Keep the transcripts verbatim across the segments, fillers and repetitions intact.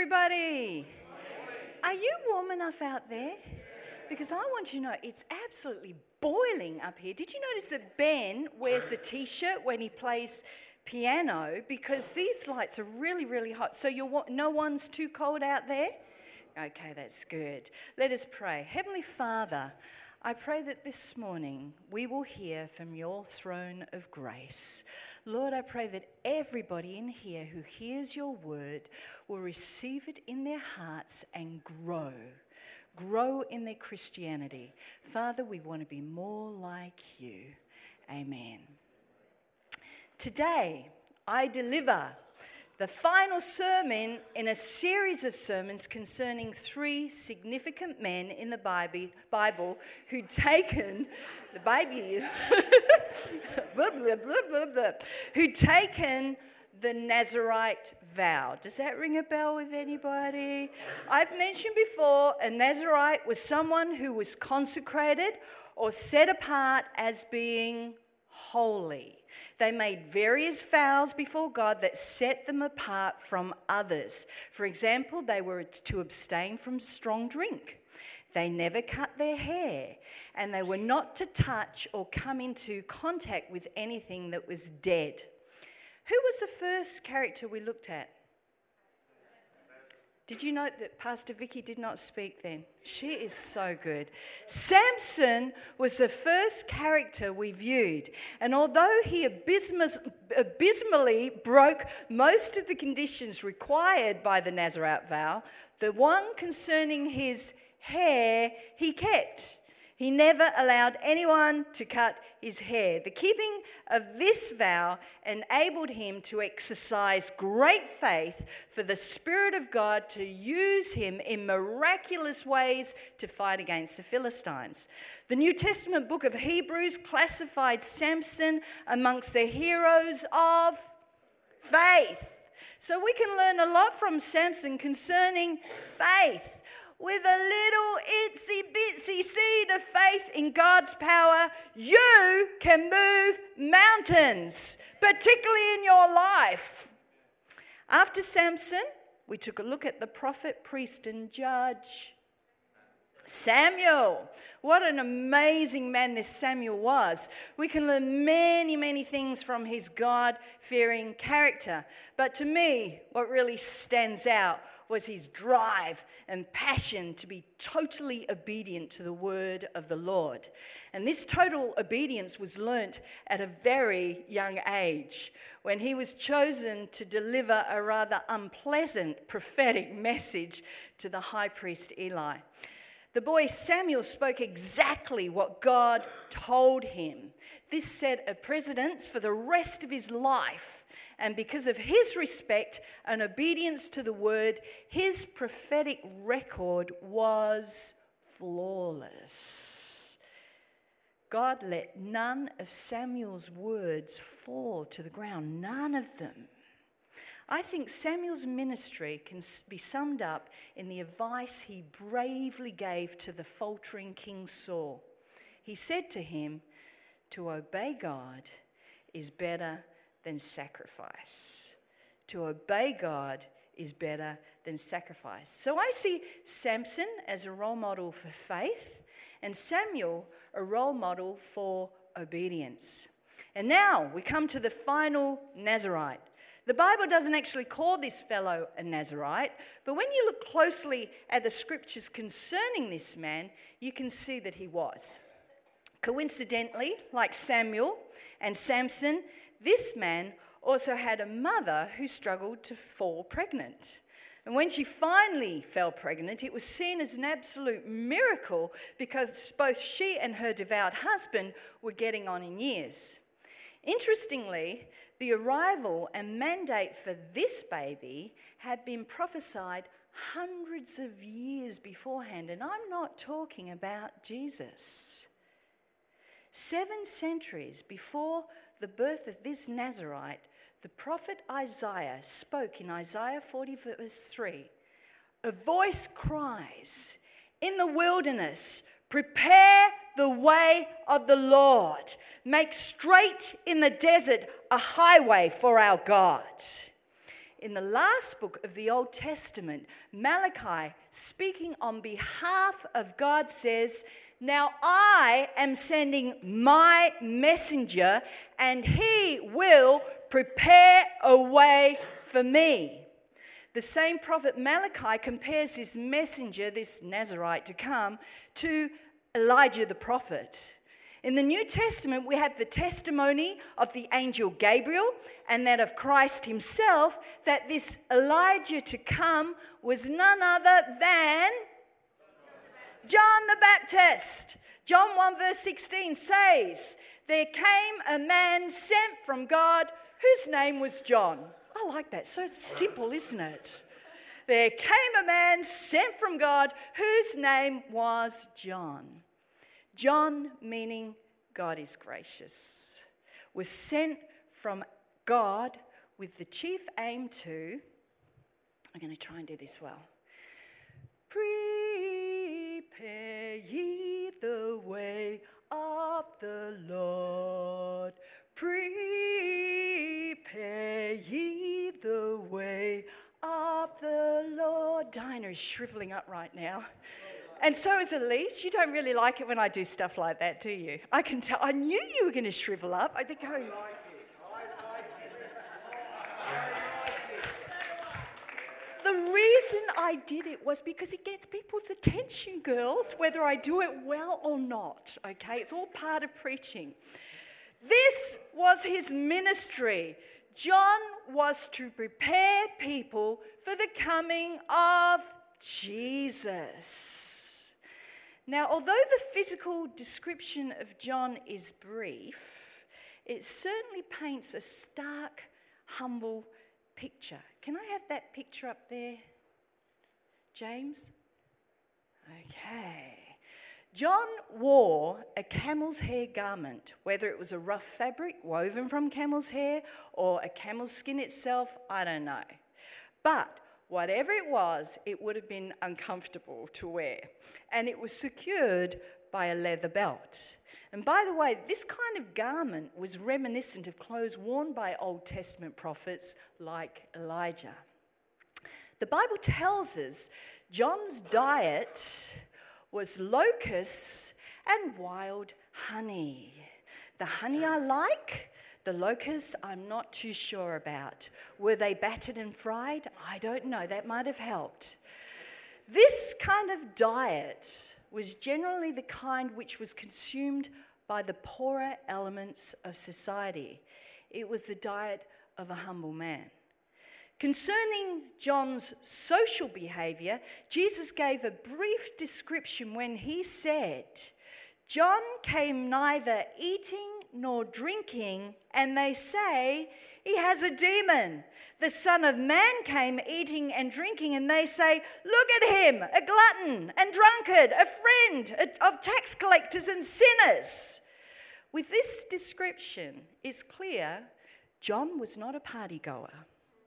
everybody. Are you warm enough out there? Because I want you to know it's absolutely boiling up here. Did you notice that Ben wears a t-shirt when he plays piano? Because these lights are really, really hot. So you're, no one's too cold out there? Okay, that's good. Let us pray. Heavenly Father, I pray that this morning we will hear from your throne of grace. Lord, I pray that everybody in here who hears your word will receive it in their hearts and grow. Grow in their Christianity. Father, we want to be more like you. Amen. Today, I deliver the final sermon in a series of sermons concerning three significant men in the Bible who'd taken the baby, blah, blah, blah, blah, blah, who'd taken the Nazirite vow. Does that ring a bell with anybody? I've mentioned before, a Nazirite was someone who was consecrated or set apart as being holy. They made various vows before God that set them apart from others. For example, they were to abstain from strong drink. They never cut their hair, and they were not to touch or come into contact with anything that was dead. Who was the first character we looked at? Did you note that Pastor Vicky did not speak then? She is so good. Samson was the first character we viewed. And although he abysmally broke most of the conditions required by the Nazirite vow, the one concerning his hair he kept. He never allowed anyone to cut his hair. The keeping of this vow enabled him to exercise great faith for the Spirit of God to use him in miraculous ways to fight against the Philistines. The New Testament book of Hebrews classified Samson amongst the heroes of faith. So we can learn a lot from Samson concerning faith. With a little itsy bitsy seed of faith in God's power, you can move mountains, particularly in your life. After Samson, we took a look at the prophet, priest, and judge, Samuel. What an amazing man this Samuel was. We can learn many, many things from his God-fearing character. But to me, what really stands out was his drive and passion to be totally obedient to the word of the Lord. And this total obedience was learnt at a very young age when he was chosen to deliver a rather unpleasant prophetic message to the high priest Eli. The boy Samuel spoke exactly what God told him. This set a precedence for the rest of his life. And because of his respect and obedience to the word, his prophetic record was flawless. God let none of Samuel's words fall to the ground, none of them. I think Samuel's ministry can be summed up in the advice he bravely gave to the faltering King Saul. He said to him, "To obey God is better than sacrifice. To obey God is better than sacrifice." So I see Samson as a role model for faith and Samuel a role model for obedience. And now we come to the final Nazirite. The Bible doesn't actually call this fellow a Nazirite, but when you look closely at the scriptures concerning this man, you can see that he was. Coincidentally, like Samuel and Samson, this man also had a mother who struggled to fall pregnant. And when she finally fell pregnant, it was seen as an absolute miracle because both she and her devout husband were getting on in years. Interestingly, the arrival and mandate for this baby had been prophesied hundreds of years beforehand, and I'm not talking about Jesus. Seven centuries before the birth of this Nazirite, the prophet Isaiah spoke in Isaiah forty verse three, "A voice cries, in the wilderness, prepare the way of the Lord. Make straight in the desert a highway for our God." in the last book of the Old Testament, Malachi, speaking on behalf of God, says, "Now I am sending my messenger, and he will prepare a way for me." The same prophet Malachi compares this messenger, this Nazarite to come, to Elijah the prophet. In the New Testament, we have the testimony of the angel Gabriel and that of Christ himself, that this Elijah to come was none other than John the Baptist. John one verse sixteen says, "There came a man sent from God whose name was John." I like that. So simple, isn't it? There came a man sent from God whose name was John. John, meaning God is gracious, was sent from God with the chief aim to, I'm going to try and do this well, prepare ye the way of the Lord. Prepare ye the way of the Lord. Dinah is shriveling up right now. And so is Elise. You don't really like it when I do stuff like that, do you? I can tell. I knew you were going to shrivel up. I think going. I like it. I like it. I like it. The reason I did it was because it gets people's attention, girls, whether I do it well or not. Okay, it's all part of preaching. This was his ministry. John was to prepare people for the coming of Jesus. Now, although the physical description of John is brief, it certainly paints a stark, humble picture. Can I have that picture up there, James? Okay. John wore a camel's hair garment, whether it was a rough fabric woven from camel's hair or a camel's skin itself, I don't know. But whatever it was, it would have been uncomfortable to wear. And it was secured by a leather belt. And by the way, this kind of garment was reminiscent of clothes worn by Old Testament prophets like Elijah. The Bible tells us John's diet was locusts and wild honey. The honey I like, the locusts I'm not too sure about. Were they battered and fried? I don't know. That might have helped. This kind of diet was generally the kind which was consumed by the poorer elements of society. It was the diet of a humble man. Concerning John's social behaviour, Jesus gave a brief description when he said, "John came neither eating nor drinking, and they say he has a demon. The Son of Man came eating and drinking, and they say, look at him, a glutton and drunkard, a friend of tax collectors and sinners." With this description, it's clear John was not a party goer.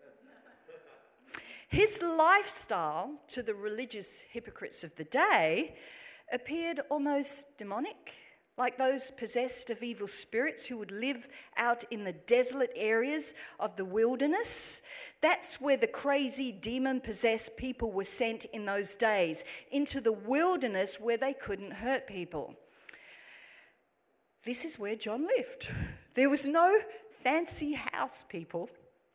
His lifestyle, to the religious hypocrites of the day, appeared almost demonic, like those possessed of evil spirits who would live out in the desolate areas of the wilderness. That's where the crazy demon-possessed people were sent in those days, into the wilderness where they couldn't hurt people. This is where John lived. There was no fancy house, people.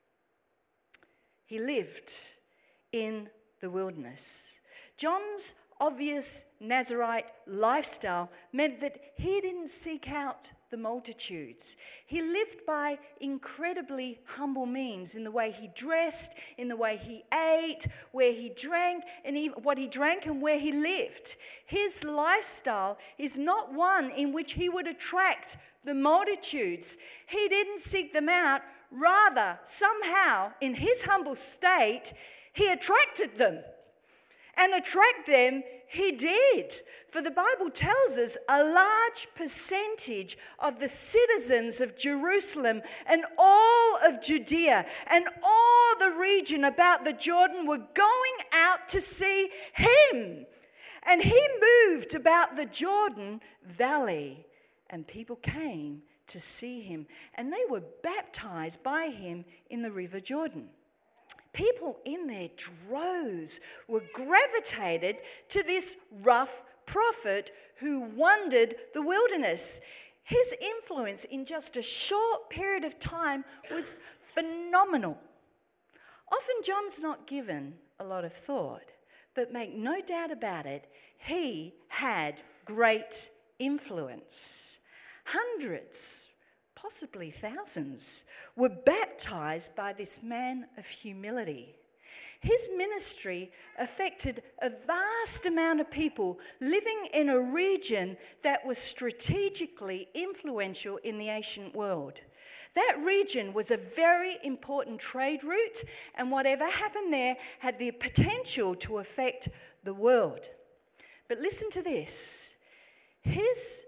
He lived in the wilderness. John's obvious Nazarite lifestyle meant that he didn't seek out the multitudes. He lived by incredibly humble means in the way he dressed, in the way he ate, where he drank, and even what he drank and where he lived. His lifestyle is not one in which he would attract the multitudes. He didn't seek them out. Rather, somehow, in his humble state, he attracted them. And attract them he did. For the Bible tells us a large percentage of the citizens of Jerusalem and all of Judea and all the region about the Jordan were going out to see him. And he moved about the Jordan Valley, and people came to see him, and they were baptized by him in the river Jordan. People in their droves were gravitated to this rough prophet who wandered the wilderness. His influence in just a short period of time was phenomenal. Often John's not given a lot of thought, but make no doubt about it, he had great influence. Hundreds, possibly thousands, were baptized by this man of humility. His ministry affected a vast amount of people living in a region that was strategically influential in the ancient world. That region was a very important trade route, and whatever happened there had the potential to affect the world. But listen to this. His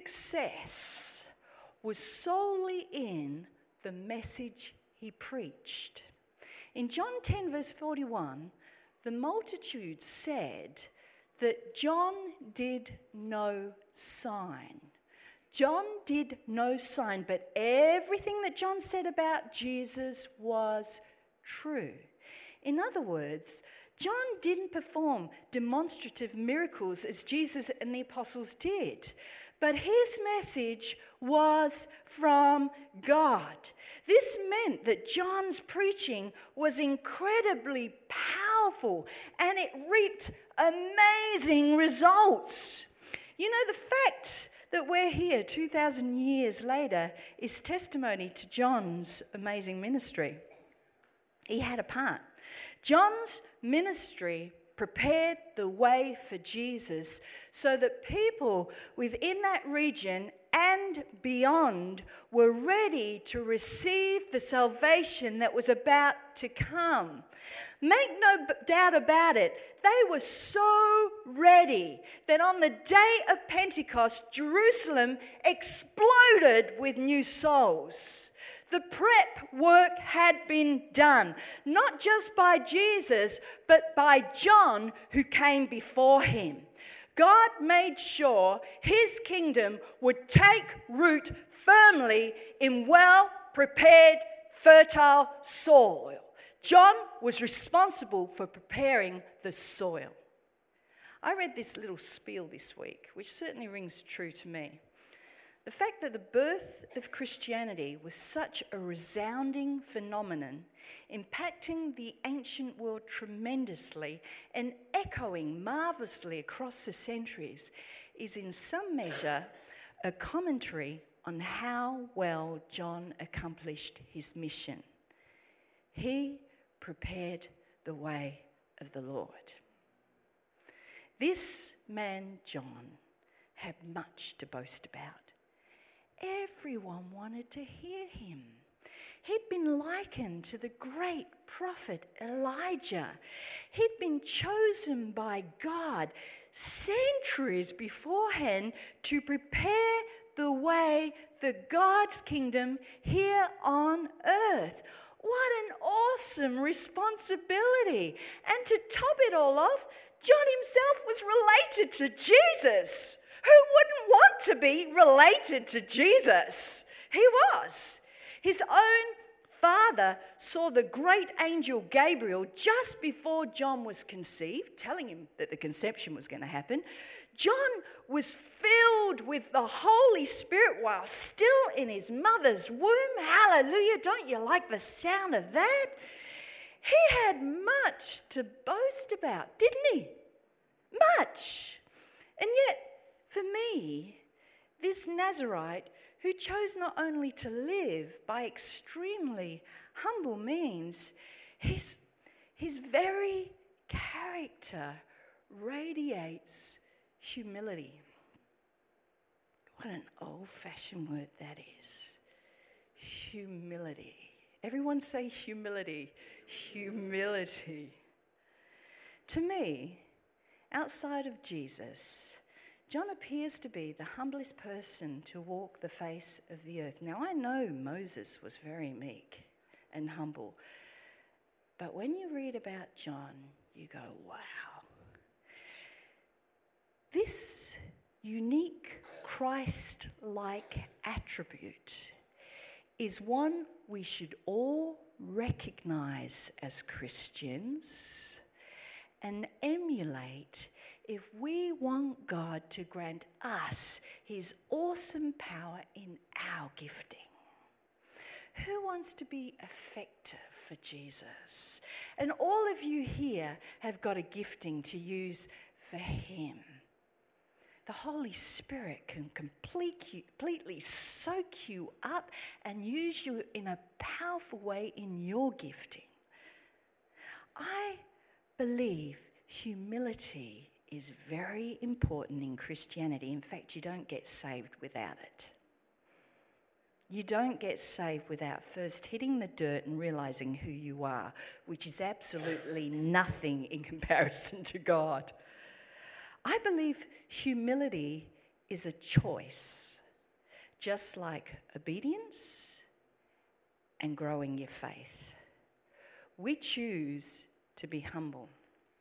success was solely in the message he preached. In John ten, verse forty-one, the multitude said that John did no sign. John did no sign, but everything that John said about Jesus was true. In other words, John didn't perform demonstrative miracles as Jesus and the apostles did, but his message was from God. This meant that John's preaching was incredibly powerful and it reaped amazing results. You know, the fact that we're here two thousand years later is testimony to John's amazing ministry. He had a part. John's ministry prepared the way for Jesus so that people within that region and beyond were ready to receive the salvation that was about to come. Make no doubt about it, they were so ready that on the day of Pentecost, Jerusalem exploded with new souls. The prep work had been done, not just by Jesus, but by John, who came before him. God made sure his kingdom would take root firmly in well-prepared, fertile soil. John was responsible for preparing the soil. I read this little spiel this week, which certainly rings true to me. The fact that the birth of Christianity was such a resounding phenomenon, impacting the ancient world tremendously and echoing marvelously across the centuries, is in some measure a commentary on how well John accomplished his mission. He prepared the way of the Lord. This man, John, had much to boast about. Everyone wanted to hear him. He'd been likened to the great prophet Elijah. He'd been chosen by God centuries beforehand to prepare the way for God's kingdom here on earth. What an awesome responsibility. And to top it all off, John himself was related to Jesus. Who wouldn't want to be related to Jesus? He was. His own father saw the great angel Gabriel just before John was conceived, telling him that the conception was going to happen. John was filled with the Holy Spirit while still in his mother's womb. Hallelujah. Don't you like the sound of that? He had much to boast about, didn't he? Much. And yet, for me, this Nazarite who chose not only to live by extremely humble means, his, his very character radiates humility. What an old-fashioned word that is. Humility. Everyone say humility. Humility. To me, outside of Jesus, John appears to be the humblest person to walk the face of the earth. Now, I know Moses was very meek and humble, but when you read about John, you go, wow. This unique Christ-like attribute is one we should all recognize as Christians and emulate if we want God to grant us his awesome power in our gifting. Who wants to be effective for Jesus? And all of you here have got a gifting to use for him. The Holy Spirit can complete- completely soak you up and use you in a powerful way in your gifting. I believe humility is very important in Christianity. In fact, you don't get saved without it. You don't get saved without first hitting the dirt and realizing who you are, which is absolutely nothing in comparison to God. I believe humility is a choice, just like obedience and growing your faith. We choose to be humble.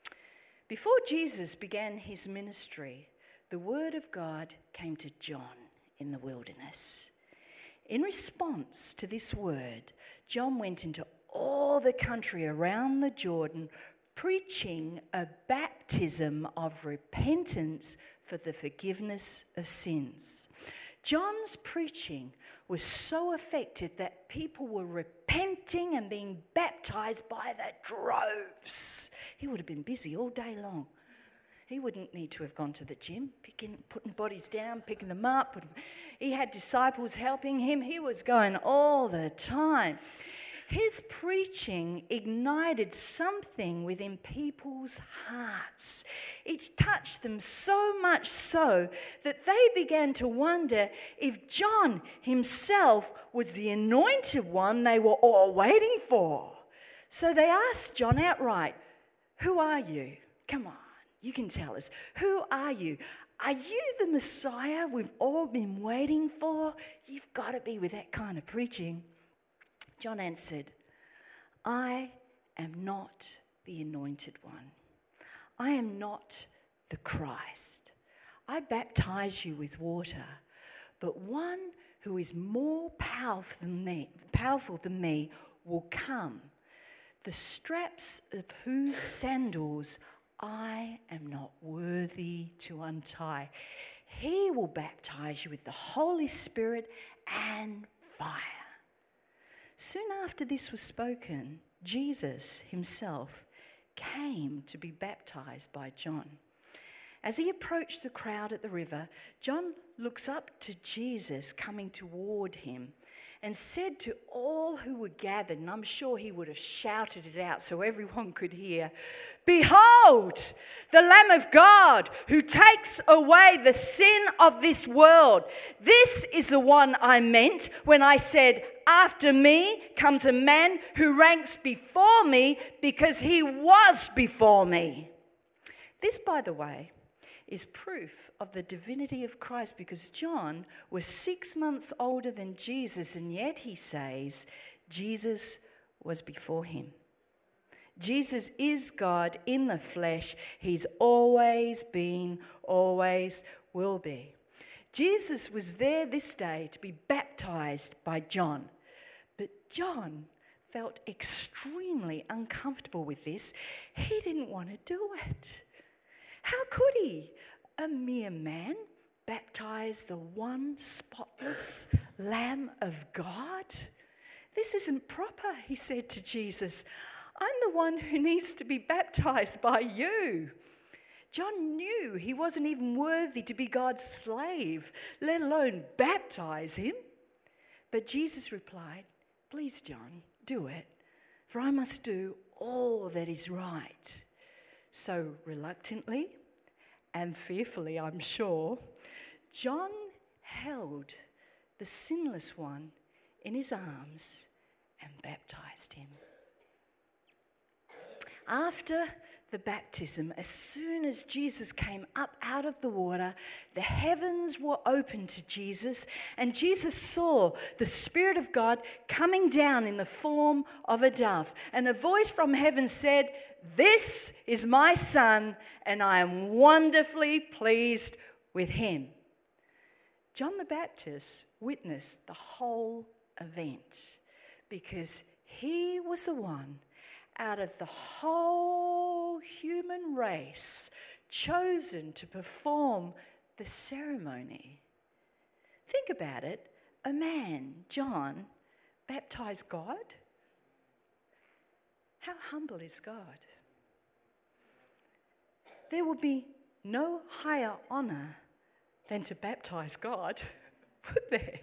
Before Jesus began his ministry, the word of God came to John in the wilderness. In response to this word, John went into all the country around the Jordan, preaching a baptism of repentance for the forgiveness of sins. John's preaching was so effective that people were repenting and being baptized by the droves. He would have been busy all day long. He wouldn't need to have gone to the gym, picking, putting bodies down, picking them up. He had disciples helping him. He was going all the time. His preaching ignited something within people's hearts. It touched them so much so that they began to wonder if John himself was the anointed one they were all waiting for. So they asked John outright, "Who are you? Come on, you can tell us. Who are you? Are you the Messiah we've all been waiting for? You've got to be with that kind of preaching." John answered, "I am not the anointed one. I am not the Christ. I baptize you with water, but one who is more powerful than me, powerful than me will come, the straps of whose sandals I am not worthy to untie. He will baptize you with the Holy Spirit and fire." Soon after this was spoken, Jesus himself came to be baptized by John. As he approached the crowd at the river, John looks up to Jesus coming toward him and said to all who were gathered, and I'm sure he would have shouted it out so everyone could hear, "Behold, the Lamb of God who takes away the sin of this world. This is the one I meant when I said, 'After me comes a man who ranks before me because he was before me.'" This, by the way, is proof of the divinity of Christ, because John was six months older than Jesus, and yet he says Jesus was before him. Jesus is God in the flesh. He's always been, always will be. Jesus was there this day to be baptized by John, but John felt extremely uncomfortable with this. He didn't want to do it. How could he, a mere man, baptize the one spotless Lamb of God? "This isn't proper," he said to Jesus. "I'm the one who needs to be baptized by you." John knew he wasn't even worthy to be God's slave, let alone baptize him. But Jesus replied, "Please, John, do it, for I must do all that is right." So reluctantly and fearfully, I'm sure, John held the sinless one in his arms and baptized him. After the baptism, as soon as Jesus came up out of the water, the heavens were opened to Jesus, and Jesus saw the Spirit of God coming down in the form of a dove. And a voice from heaven said, "This is my Son, and I am wonderfully pleased with him." John the Baptist witnessed the whole event because he was the one out of the whole human race chosen to perform the ceremony. Think about it. A man, John, baptized God. How humble is God? There will be no higher honour than to baptize God, would there?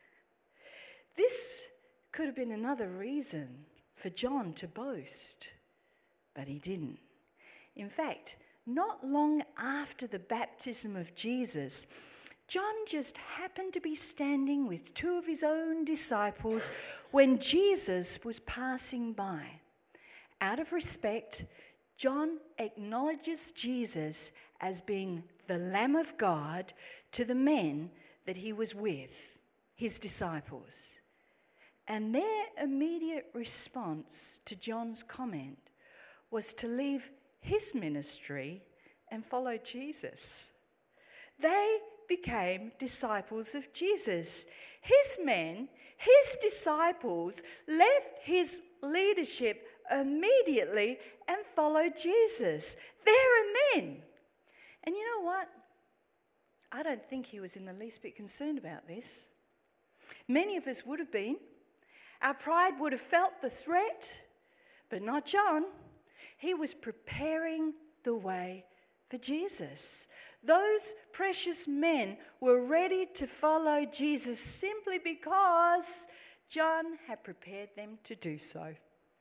This could have been another reason for John to boast, but he didn't. In fact, not long after the baptism of Jesus, John just happened to be standing with two of his own disciples when Jesus was passing by. Out of respect, John acknowledges Jesus as being the Lamb of God to the men that he was with, his disciples. And their immediate response to John's comment was to leave his ministry and follow Jesus. They became disciples of Jesus. His men, his disciples, left his leadership immediately and followed Jesus there and then. And you know what? I don't think he was in the least bit concerned about this. Many of us would have been. Our pride would have felt the threat, but not John. He was preparing the way for Jesus. Those precious men were ready to follow Jesus simply because John had prepared them to do so.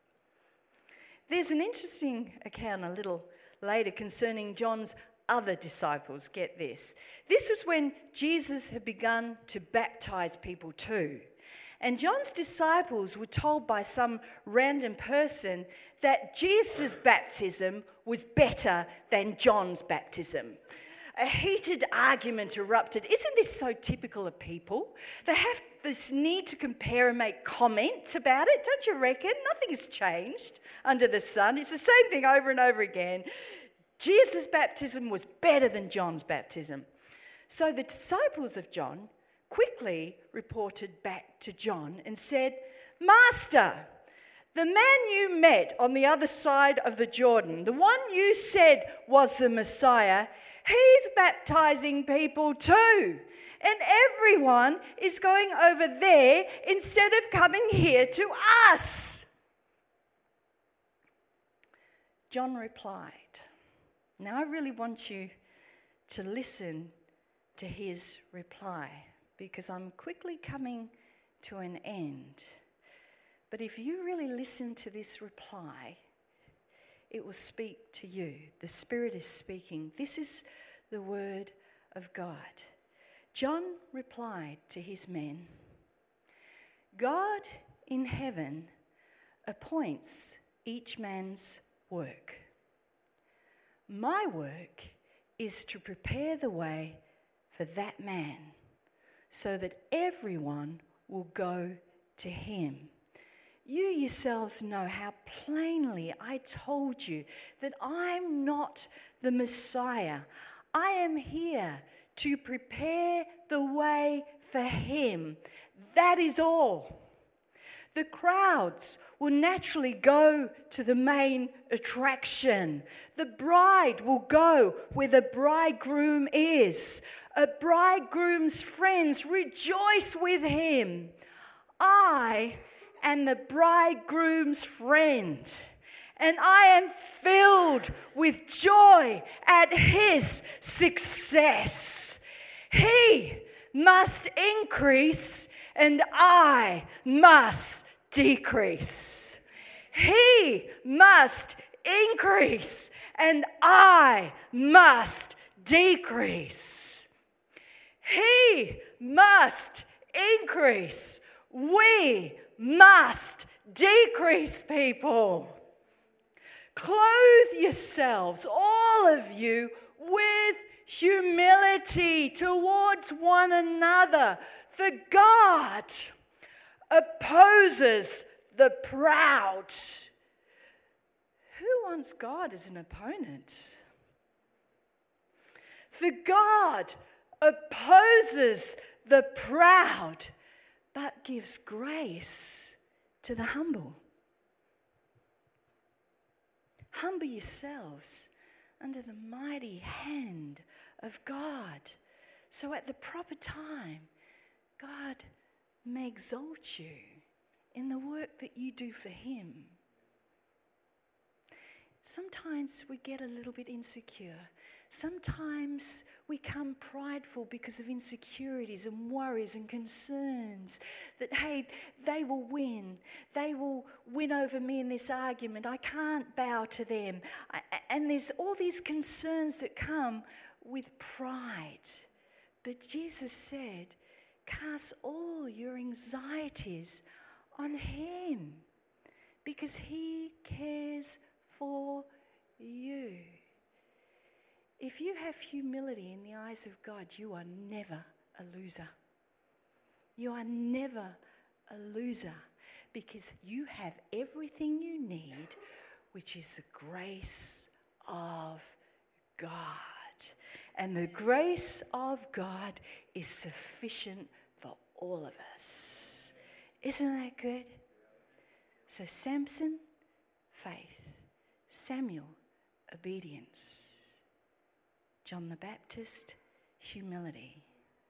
There's an interesting account a little later concerning John's other disciples. Get this. This was when Jesus had begun to baptize people too. And John's disciples were told by some random person that Jesus' baptism was better than John's baptism. A heated argument erupted. Isn't this so typical of people? They have this need to compare and make comments about it. Don't you reckon? Nothing's changed under the sun. It's the same thing over and over again. Jesus' baptism was better than John's baptism. So the disciples of John quickly reported back to John and said, "Master, the man you met on the other side of the Jordan, the one you said was the Messiah, he's baptizing people too. And everyone is going over there instead of coming here to us." John replied. Now I really want you to listen to his reply, because I'm quickly coming to an end. But if you really listen to this reply, it will speak to you. The Spirit is speaking. This is the word of God. John replied to his men, "God in heaven appoints each man's work. My work is to prepare the way for that man, so that everyone will go to him. You yourselves know how plainly I told you that I'm not the Messiah. I am here to prepare the way for him. That is all. The crowds will naturally go to the main attraction. The bride will go where the bridegroom is. A bridegroom's friends rejoice with him. I am the bridegroom's friend, and I am filled with joy at his success. He must increase, and I must decrease. He must increase, and I must decrease. He must increase. We must decrease, people. Clothe yourselves, all of you, with humility towards one another. For God opposes the proud. Who wants God as an opponent? For God opposes the proud, but gives grace to the humble. Humble yourselves under the mighty hand of God, so at the proper time, God may exalt you in the work that you do for him. Sometimes we get a little bit insecure. Sometimes we become prideful because of insecurities and worries and concerns that, hey, they will win. They will win over me in this argument. I can't bow to them. I, and there's all these concerns that come with pride. But Jesus said, cast all your anxieties on him because he cares for you. If you have humility in the eyes of God, you are never a loser. You are never a loser because you have everything you need, which is the grace of God. And the grace of God is sufficient for all of us. Isn't that good? So Samson, faith. Samuel, obedience. John the Baptist, humility.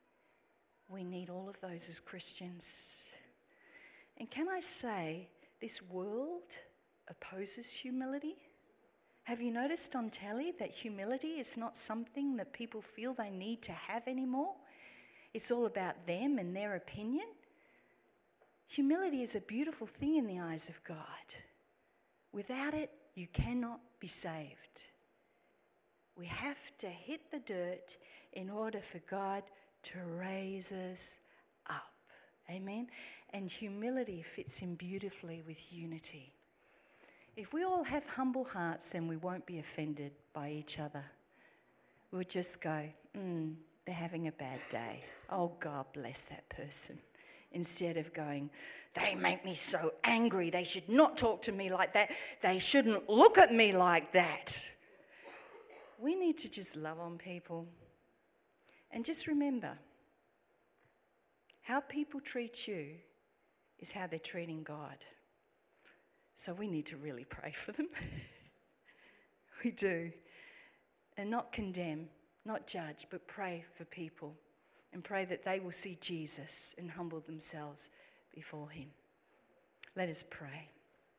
We need all of those as Christians. And can I say, this world opposes humility? Have you noticed on telly that humility is not something that people feel they need to have anymore? It's all about them and their opinion. Humility is a beautiful thing in the eyes of God. Without it, you cannot be saved. We have to hit the dirt in order for God to raise us up. Amen? And humility fits in beautifully with unity. If we all have humble hearts, then we won't be offended by each other. We'll just go, mm, they're having a bad day. Oh, God bless that person. Instead of going, they make me so angry. They should not talk to me like that. They shouldn't look at me like that. We need to just love on people. And just remember, how people treat you is how they're treating God. So we need to really pray for them. We do. And not condemn, not judge, but pray for people. And pray that they will see Jesus and humble themselves before him. Let us pray.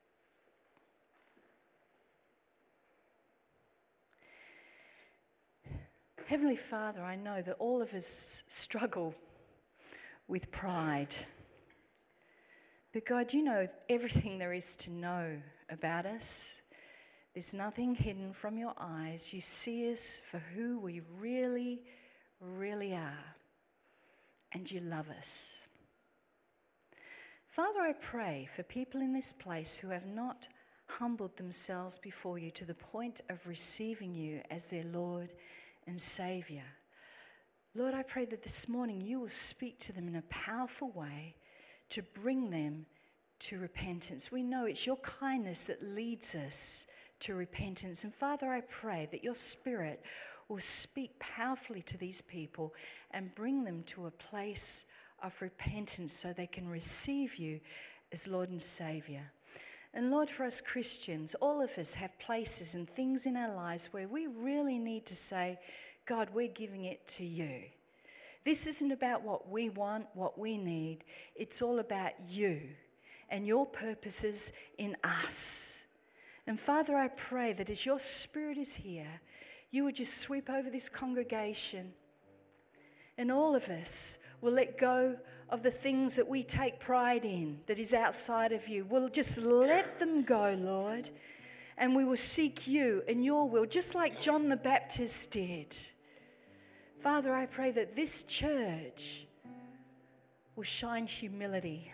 Heavenly Father, I know that all of us struggle with pride. But God, you know everything there is to know about us. There's nothing hidden from your eyes. You see us for who we really, really are. And you love us. Father, I pray for people in this place who have not humbled themselves before you to the point of receiving you as their Lord and Saviour. Lord, I pray that this morning you will speak to them in a powerful way to bring them to repentance. We know it's your kindness that leads us to repentance. And Father, I pray that your Spirit will speak powerfully to these people and bring them to a place of repentance so they can receive you as Lord and Saviour. And Lord, for us Christians, all of us have places and things in our lives where we really need to say, God, we're giving it to you. This isn't about what we want, what we need. It's all about you and your purposes in us. And Father, I pray that as your Spirit is here, you would just sweep over this congregation and all of us will let go of the things that we take pride in that is outside of you. We'll just let them go, Lord, and we will seek you and your will, just like John the Baptist did. Father, I pray that this church will shine humility,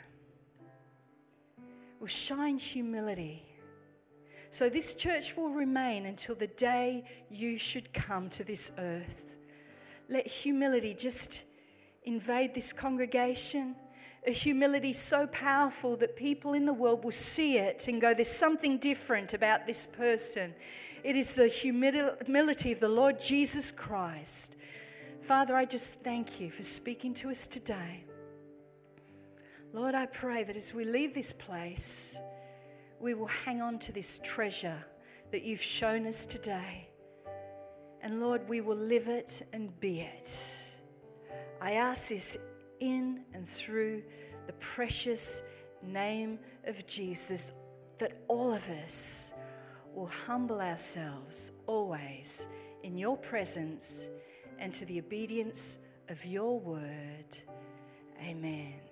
will shine humility. So this church will remain until the day you should come to this earth. Let humility just invade this congregation, a humility so powerful that people in the world will see it and go, there's something different about this person. It is the humility of the Lord Jesus Christ. Father, I just thank you for speaking to us today. Lord, I pray that as we leave this place, we will hang on to this treasure that you've shown us today. And Lord, we will live it and be it. I ask this in and through the precious name of Jesus, that all of us will humble ourselves always in your presence and to the obedience of your word. Amen.